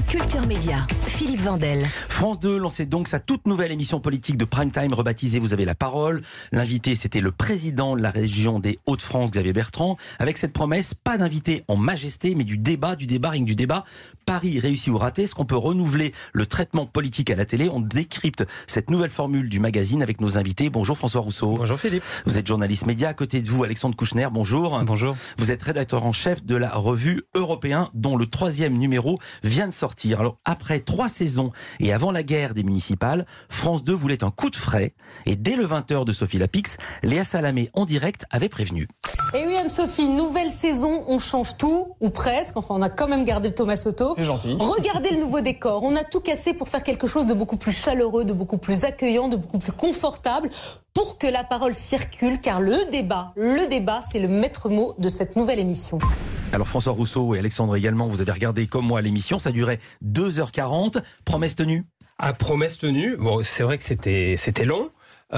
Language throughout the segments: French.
Culture Média, Philippe Vandel. France 2 lançait donc sa toute nouvelle émission politique de prime time rebaptisée Vous avez la parole. L'invité, c'était le président de la région des Hauts-de-France, Xavier Bertrand. Avec cette promesse, pas d'invité en majesté, mais du débat, rien que du débat. Paris réussi ou raté, est-ce qu'on peut renouveler le traitement politique à la télé? On décrypte cette nouvelle formule du magazine avec nos invités. Bonjour François Rousseau. Bonjour Philippe. Vous êtes journaliste média. À côté de vous, Alexandre Kouchner. Bonjour. Bonjour. Vous êtes rédacteur en chef de la revue Européen, dont le 3e numéro vient de sortir. Alors, après 3 saisons et avant la guerre des municipales, France 2 voulait un coup de frais. Et dès le 20h de Sophie Lapix, Léa Salamé en direct avait prévenu. Et oui Anne-Sophie, nouvelle saison, on change tout, ou presque, enfin on a quand même gardé le Thomas Soto. C'est gentil. Regardez le nouveau décor, on a tout cassé pour faire quelque chose de beaucoup plus chaleureux, de beaucoup plus accueillant, de beaucoup plus confortable, pour que la parole circule, car le débat, c'est le maître mot de cette nouvelle émission. Alors François Rousseau et Alexandre également, vous avez regardé comme moi l'émission, ça durait 2h40, promesse tenue? Promesse tenue, bon, c'est vrai que c'était long,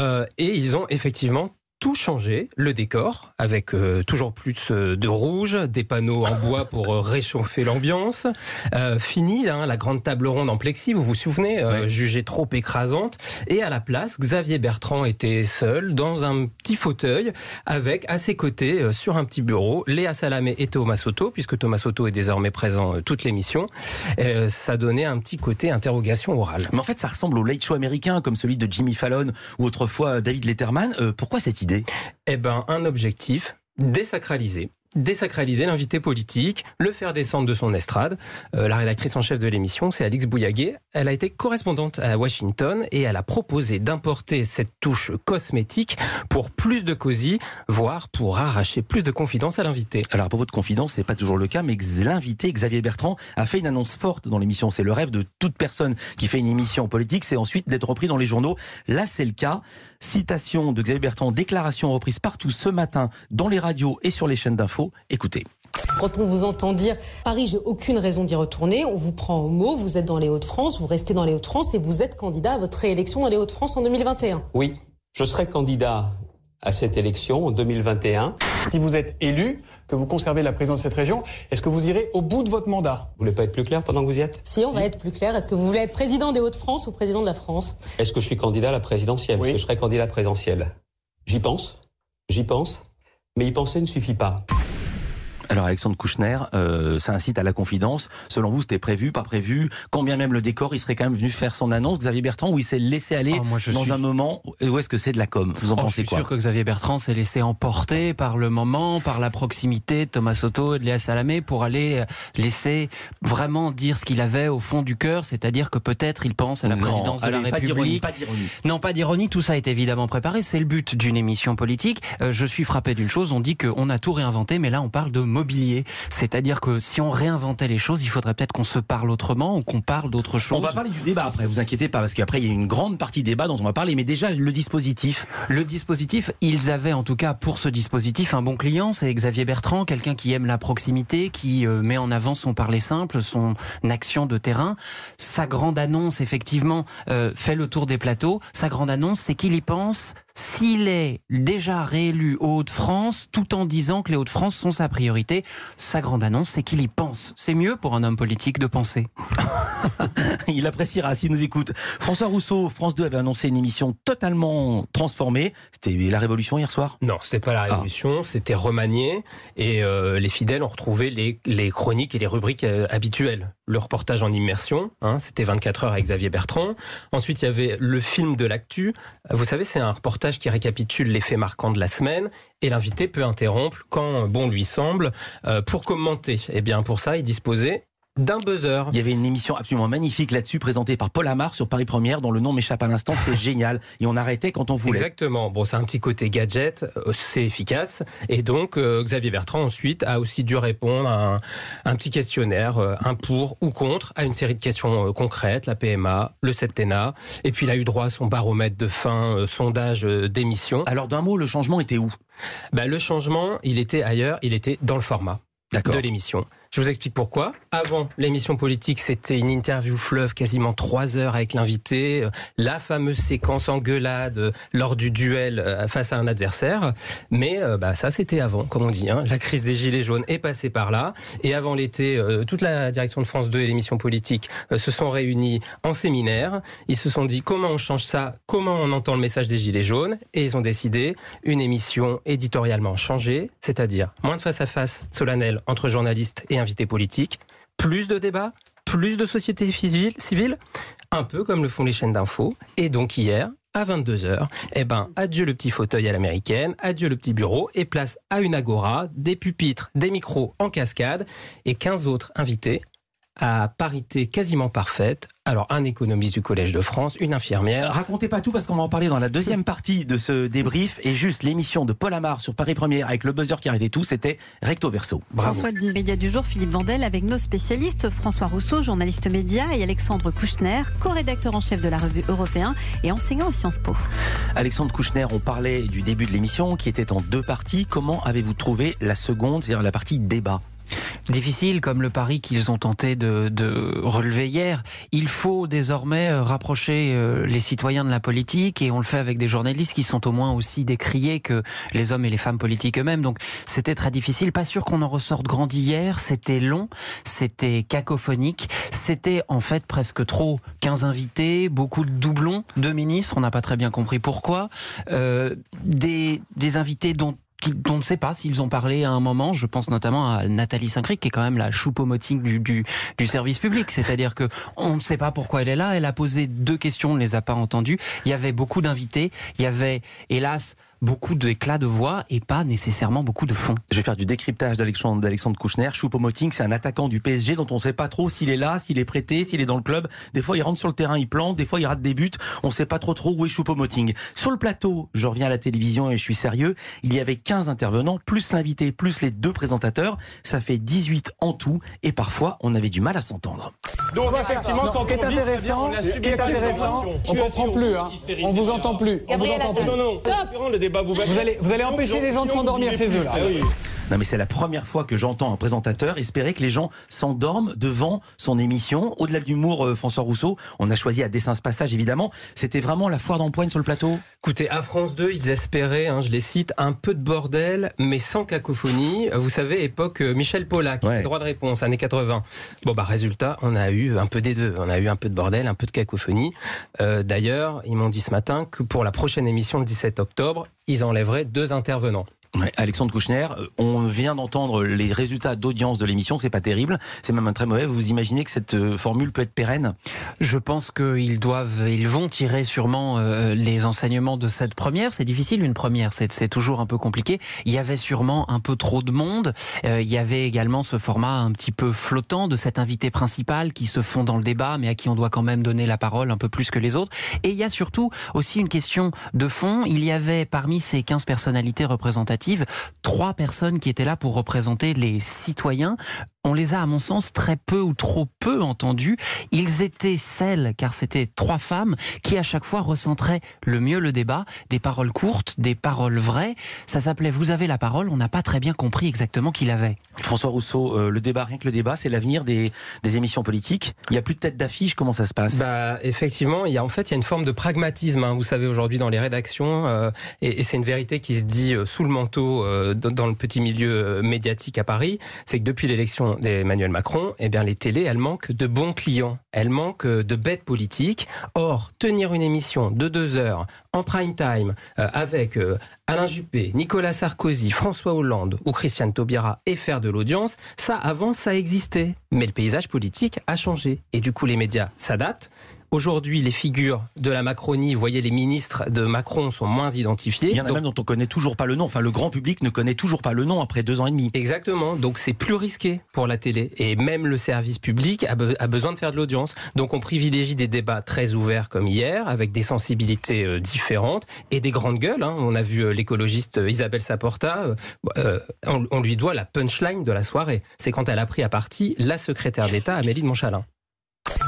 et ils ont effectivement tout changé, le décor, avec toujours plus de rouge, des panneaux en bois pour réchauffer l'ambiance. Fini, là, la grande table ronde en plexi, vous vous souvenez, jugée trop écrasante. Et à la place, Xavier Bertrand était seul, dans un petit fauteuil, avec à ses côtés, sur un petit bureau, Léa Salamé et Thomas Soto, puisque Thomas Soto est désormais présent toute l'émission. Ça donnait un petit côté interrogation orale. Mais en fait, ça ressemble au Late Show américain, comme celui de Jimmy Fallon, ou autrefois David Letterman. Pourquoi cette idée? Un objectif, désacraliser l'invité politique, le faire descendre de son estrade. La rédactrice en chef de l'émission, c'est Alix Bouillaguet. Elle a été correspondante à Washington et elle a proposé d'importer cette touche cosmétique pour plus de cosy, voire pour arracher plus de confidence à l'invité. Alors à propos de confidence, c'est pas toujours le cas, mais l'invité, Xavier Bertrand, a fait une annonce forte dans l'émission. C'est le rêve de toute personne qui fait une émission politique, c'est ensuite d'être repris dans les journaux. Là, c'est le cas. Citation de Xavier Bertrand, déclaration reprise partout ce matin dans les radios et sur les chaînes d'infos. Écoutez. Quand on vous entend dire « Paris, j'ai aucune raison d'y retourner », on vous prend au mot, vous êtes dans les Hauts-de-France, vous restez dans les Hauts-de-France et vous êtes candidat à votre réélection dans les Hauts-de-France en 2021. Oui, je serai candidat à cette élection en 2021. Si vous êtes élu, que vous conservez la présidence de cette région, est-ce que vous irez au bout de votre mandat? Vous voulez pas être plus clair pendant que vous y êtes? Si, on va être plus clair. Est-ce que vous voulez être président des Hauts-de-France ou président de la France? Est-ce que je suis candidat à la présidentielle? Oui. Est-ce que je serai candidat à la présidentielle? J'y pense, mais y penser ne suffit pas. Alors Alexandre Kouchner, ça incite à la confidence. Selon vous, c'était prévu, pas prévu? Quand bien même le décor, il serait quand même venu faire son annonce, Xavier Bertrand, ou il s'est laissé aller un moment? Ou est-ce que c'est de la com? Vous en pensez quoi? Je suis sûr que Xavier Bertrand s'est laissé emporter par le moment, par la proximité de Thomas Soto et de Léa Salamé pour aller laisser vraiment dire ce qu'il avait au fond du cœur, c'est-à-dire que peut-être il pense à la présidence de la République. Pas d'ironie. Non, pas d'ironie, tout ça est évidemment préparé, c'est le but d'une émission politique. Je suis frappé d'une chose, on dit qu'on a tout réinventé, mais là on parle de mobilier. C'est-à-dire que si on réinventait les choses, il faudrait peut-être qu'on se parle autrement ou qu'on parle d'autre chose. On va parler du débat après, vous inquiétez pas, parce qu'après il y a une grande partie débat dont on va parler, mais déjà le dispositif. Le dispositif, ils avaient en tout cas pour ce dispositif un bon client, c'est Xavier Bertrand, quelqu'un qui aime la proximité, qui met en avant son parler simple, son action de terrain. Sa grande annonce, effectivement, fait le tour des plateaux. Sa grande annonce, c'est qu'il y pense s'il est déjà réélu aux Hauts-de-France, tout en disant que les Hauts-de-France sont sa priorité. Sa grande annonce, c'est qu'il y pense. C'est mieux pour un homme politique de penser. Il appréciera s'il nous écoute. François Rousseau, France 2 avait annoncé une émission totalement transformée. C'était la Révolution hier soir? Non, c'était pas la Révolution, c'était remanié. Et les fidèles ont retrouvé les chroniques et les rubriques habituelles. Le reportage en immersion, c'était 24 heures avec Xavier Bertrand. Ensuite, il y avait le film de l'actu. Vous savez, c'est un reportage qui récapitule les faits marquants de la semaine. Et l'invité peut interrompre quand bon lui semble pour commenter. Et bien pour ça, il disposait d'un buzzer. Il y avait une émission absolument magnifique là-dessus, présentée par Paul Amar sur Paris Première, dont le nom m'échappe à l'instant, c'était génial. Et on arrêtait quand on voulait. Exactement. Bon, c'est un petit côté gadget, c'est efficace. Et donc, Xavier Bertrand, ensuite, a aussi dû répondre à un petit questionnaire, un pour ou contre, à une série de questions concrètes, la PMA, le septennat. Et puis, il a eu droit à son baromètre de fin, sondage d'émission. Alors, d'un mot, le changement était où? Le changement, il était ailleurs, il était dans le format de l'émission. Je vous explique pourquoi. Avant, l'émission politique, c'était une interview fleuve, quasiment 3 heures avec l'invité, la fameuse séquence engueulade lors du duel face à un adversaire. Mais ça, c'était avant, comme on dit. Hein. La crise des Gilets jaunes est passée par là. Et avant l'été, toute la direction de France 2 et l'émission politique se sont réunis en séminaire. Ils se sont dit comment on change ça, comment on entend le message des Gilets jaunes. Et ils ont décidé une émission éditorialement changée, c'est-à-dire moins de face-à-face solennel entre journalistes et invités politiques, plus de débats, plus de société civile, un peu comme le font les chaînes d'infos. Et donc hier, à 22h, adieu le petit fauteuil à l'américaine, adieu le petit bureau, et place à une agora, des pupitres, des micros en cascade, et 15 autres invités à parité quasiment parfaite. Alors, un économiste du Collège de France, une infirmière. Racontez pas tout parce qu'on va en parler dans la deuxième partie de ce débrief. Et juste l'émission de Paul Amar sur Paris Première avec le buzzer qui arrêtait tout, c'était Recto Verso. Bravo. François du Média du jour, Philippe Vandel, avec nos spécialistes François Rousseau, journaliste média, et Alexandre Kouchner, co-rédacteur en chef de la revue Européen et enseignant à Sciences Po. Alexandre Kouchner, on parlait du début de l'émission qui était en 2 parties. Comment avez-vous trouvé la seconde, c'est-à-dire la partie débat ? Difficile, comme le pari qu'ils ont tenté de relever hier. Il faut désormais rapprocher les citoyens de la politique, et on le fait avec des journalistes qui sont au moins aussi décriés que les hommes et les femmes politiques eux-mêmes. Donc c'était très difficile. Pas sûr qu'on en ressorte grandi hier. C'était long, c'était cacophonique, c'était en fait presque trop. 15 invités, beaucoup de doublons, 2 ministres, on n'a pas très bien compris pourquoi. Des invités dont on ne sait pas s'ils ont parlé à un moment. Je pense notamment à Nathalie Saint-Cric, qui est quand même la choupo-moting du service public. C'est-à-dire que on ne sait pas pourquoi elle est là. Elle a posé 2 questions, on ne les a pas entendues. Il y avait beaucoup d'invités. Il y avait, hélas, beaucoup d'éclats de voix et pas nécessairement beaucoup de fond. Je vais faire du décryptage d'Alexandre Kouchner. Choupo-Moting, c'est un attaquant du PSG dont on ne sait pas trop s'il est là, s'il est prêté, s'il est dans le club. Des fois, il rentre sur le terrain, il plante. Des fois, il rate des buts. On ne sait pas trop où est Choupo-Moting. Sur le plateau, je reviens à la télévision et je suis sérieux, il y avait 15 intervenants, plus l'invité, plus les 2 présentateurs. Ça fait 18 en tout et parfois, on avait du mal à s'entendre. Donc effectivement, ce qui est intéressant, on ne comprend plus. Hein. On vous entend plus. On vous entend plus. Non, le débat vous allez empêcher les gens de s'endormir chez eux là. Non mais c'est la première fois que j'entends un présentateur espérer que les gens s'endorment devant son émission. Au-delà de l'humour, François Rousseau, on a choisi à dessein ce passage évidemment. C'était vraiment la foire d'empoigne sur le plateau. Écoutez, à France 2, ils espéraient, je les cite, un peu de bordel, mais sans cacophonie. Vous savez, époque Michel Polac, droit de réponse, années 80. Résultat, on a eu un peu des deux. On a eu un peu de bordel, un peu de cacophonie. D'ailleurs, ils m'ont dit ce matin que pour la prochaine émission le 17 octobre, ils enlèveraient 2 intervenants. Ouais, Alexandre Kouchner, on vient d'entendre les résultats d'audience de l'émission, c'est pas terrible, c'est même un très mauvais. Vous imaginez que cette formule peut être pérenne ? Je pense qu'ils vont tirer sûrement les enseignements de cette première. C'est difficile une première, c'est toujours un peu compliqué. Il y avait sûrement un peu trop de monde. Il y avait également ce format un petit peu flottant de cet invité principal qui se fond dans le débat, mais à qui on doit quand même donner la parole un peu plus que les autres. Et il y a surtout aussi une question de fond. Il y avait parmi ces 15 personnalités représentatives 3 personnes qui étaient là pour représenter les citoyens. On les a, à mon sens, très peu ou trop peu entendus. Ils étaient celles, car c'était 3 femmes, qui à chaque fois recentraient le mieux le débat. Des paroles courtes, des paroles vraies. Ça s'appelait « Vous avez la parole ». On n'a pas très bien compris exactement qui l'avait. François Rousseau, le débat, rien que le débat, c'est l'avenir des émissions politiques. Il n'y a plus de tête d'affiche, comment ça se passe ? Effectivement, il y a une forme de pragmatisme, vous savez, aujourd'hui dans les rédactions, et c'est une vérité qui se dit sous le manteau dans le petit milieu médiatique à Paris, c'est que depuis l'élection d'Emmanuel Macron, les télés, elles manquent de bons clients, elles manquent de bêtes politiques. Or, tenir une émission de 2 heures en prime time avec Alain Juppé, Nicolas Sarkozy, François Hollande ou Christiane Taubira et faire de l'audience, ça avant ça existait. Mais le paysage politique a changé et du coup les médias s'adaptent. Aujourd'hui, les figures de la Macronie, vous voyez, les ministres de Macron sont moins identifiés. Il y en a même dont on connaît toujours pas le nom. Enfin, le grand public ne connaît toujours pas le nom après 2 ans et demi. Exactement. Donc, c'est plus risqué pour la télé. Et même le service public a besoin de faire de l'audience. Donc, on privilégie des débats très ouverts comme hier, avec des sensibilités différentes et des grandes gueules. On a vu l'écologiste Isabelle Saporta. On lui doit la punchline de la soirée. C'est quand elle a pris à partie la secrétaire d'État Amélie de Montchalin.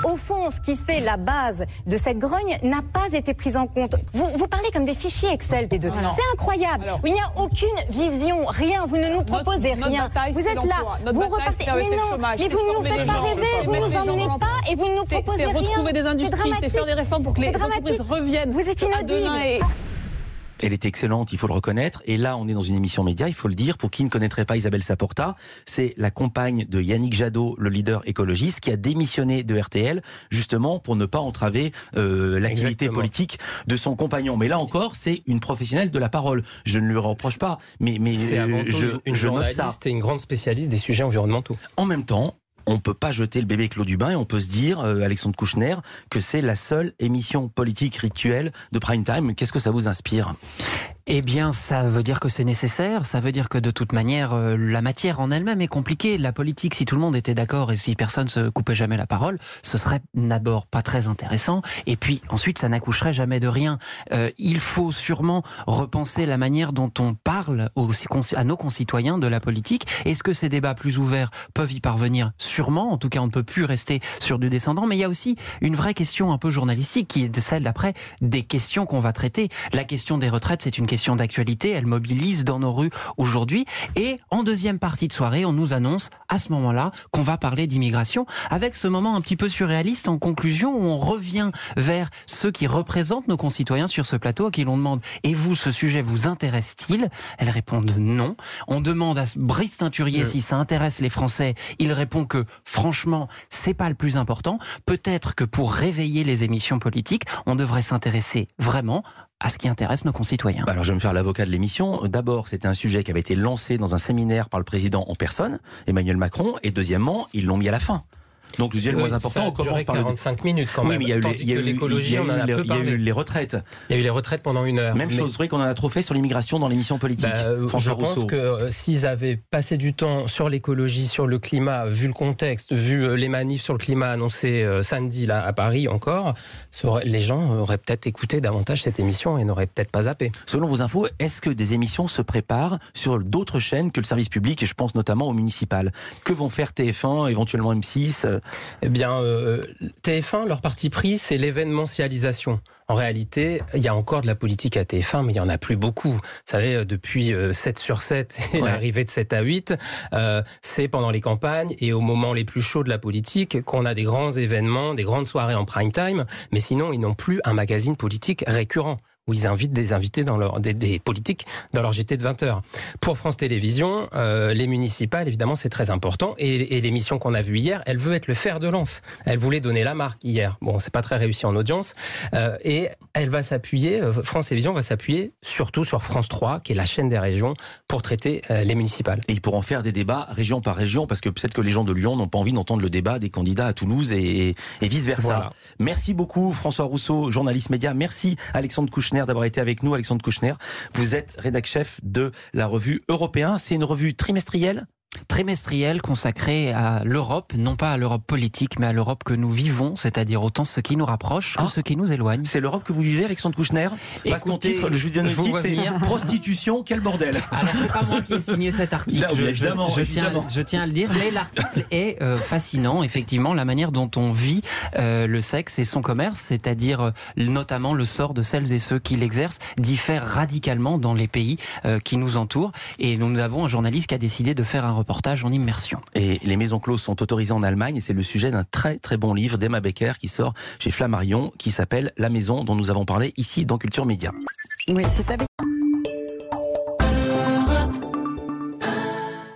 Au fond, ce qui fait la base de cette grogne n'a pas été pris en compte. Vous parlez comme des fichiers Excel, les deux. C'est incroyable. Alors, il n'y a aucune vision, rien. Vous ne nous proposez rien. Vous êtes là, vous repartez. Mais vous ne nous faites pas rêver, vous ne nous emmenez pas et vous ne nous proposez rien. C'est retrouver des industries, c'est faire des réformes pour que les entreprises reviennent. Vous êtes inaudible. Elle est excellente, il faut le reconnaître. Et là, on est dans une émission média, il faut le dire. Pour qui ne connaîtrait pas Isabelle Saporta, c'est la compagne de Yannick Jadot, le leader écologiste, qui a démissionné de RTL, justement pour ne pas entraver l'activité politique de son compagnon. Mais là encore, c'est une professionnelle de la parole. Je ne lui reproche pas, mais c'est avant tout une journaliste note ça. Et une grande spécialiste des sujets environnementaux. En même temps, on ne peut pas jeter le bébé avec l'eau du bain et on peut se dire, Alexandre Kouchner, que c'est la seule émission politique rituelle de prime time. Qu'est-ce que ça vous inspire ? Eh bien, ça veut dire que c'est nécessaire. Ça veut dire que de toute manière, la matière en elle-même est compliquée. La politique, si tout le monde était d'accord et si personne se coupait jamais la parole, ce serait d'abord pas très intéressant. Et puis ensuite, ça n'accoucherait jamais de rien. Il faut sûrement repenser la manière dont on parle à nos concitoyens de la politique. Est-ce que ces débats plus ouverts peuvent y parvenir ? Sûrement. En tout cas, on ne peut plus rester sur du descendant. Mais il y a aussi une vraie question un peu journalistique qui est celle d'après des questions qu'on va traiter. La question des retraites, c'est une question d'actualité, elle mobilise dans nos rues aujourd'hui. Et en deuxième partie de soirée, on nous annonce à ce moment-là qu'on va parler d'immigration, avec ce moment un petit peu surréaliste en conclusion où on revient vers ceux qui représentent nos concitoyens sur ce plateau, à qui l'on demande « Et vous, ce sujet vous intéresse-t-il » Elles répondent non. On demande à Brice Teinturier si ça intéresse les Français. Il répond que franchement, c'est pas le plus important. Peut-être que pour réveiller les émissions politiques, on devrait s'intéresser vraiment à ce qui intéresse nos concitoyens. Alors je vais me faire l'avocat de l'émission. D'abord, c'était un sujet qui avait été lancé dans un séminaire par le président en personne, Emmanuel Macron, et deuxièmement, ils l'ont mis à la fin. Donc le sujet le moins important, on commence par 45 minutes quand même. Oui, mais il y a eu les retraites. Il y a eu les retraites pendant 1 heure. Même chose, c'est vrai qu'on en a trop fait sur l'immigration dans l'émission politique. Je pense que s'ils avaient passé du temps sur l'écologie, sur le climat, vu le contexte, vu les manifs sur le climat annoncés samedi là à Paris encore, les gens auraient peut-être écouté davantage cette émission et n'auraient peut-être pas zappé. Selon vos infos, est-ce que des émissions se préparent sur d'autres chaînes que le service public, et je pense notamment aux municipales ? Que vont faire TF1, éventuellement M6 ? Eh bien, TF1, leur parti pris, c'est l'événementialisation. En réalité, il y a encore de la politique à TF1, mais il n'y en a plus beaucoup. Vous savez, depuis 7 sur 7 et l'arrivée de 7 à 8, c'est pendant les campagnes et au moment les plus chauds de la politique qu'on a des grands événements, des grandes soirées en prime time, mais sinon, ils n'ont plus un magazine politique récurrent où ils invitent des invités des politiques dans leur JT de 20h. Pour France Télévisions, les municipales, évidemment, c'est très important. Et l'émission qu'on a vue hier, elle veut être le fer de lance. Elle voulait donner la marque hier. Bon, c'est pas très réussi en audience. Et elle va s'appuyer, France Télévisions va s'appuyer surtout sur France 3, qui est la chaîne des régions, pour traiter les municipales. Et ils pourront faire des débats région par région, parce que peut-être que les gens de Lyon n'ont pas envie d'entendre le débat des candidats à Toulouse et vice-versa. Voilà. Merci beaucoup François Rousseau, journaliste média. Merci Alexandre Kouchner d'avoir été avec nous. Alexandre Kouchner, vous êtes rédac-chef de la revue Européen. C'est une revue trimestrielle ? Trimestriel consacré à l'Europe, non pas à l'Europe politique, mais à l'Europe que nous vivons, c'est-à-dire autant ce qui nous rapproche que ce qui nous éloigne. C'est l'Europe que vous vivez, Alexandre Kouchner ? Parce qu'en titre, je vous donne le titre, c'est Prostitution, quel bordel. Alors c'est pas moi qui ai signé cet article, je tiens à le dire, mais l'article est fascinant, effectivement, la manière dont on vit le sexe et son commerce, c'est-à-dire notamment le sort de celles et ceux qui l'exercent, diffère radicalement dans les pays qui nous entourent, et nous avons un journaliste qui a décidé de faire un reportage en immersion. Et les maisons closes sont autorisées en Allemagne et c'est le sujet d'un très très bon livre d'Emma Becker qui sort chez Flammarion qui s'appelle La Maison dont nous avons parlé ici dans Culture Média. Oui, c'est avec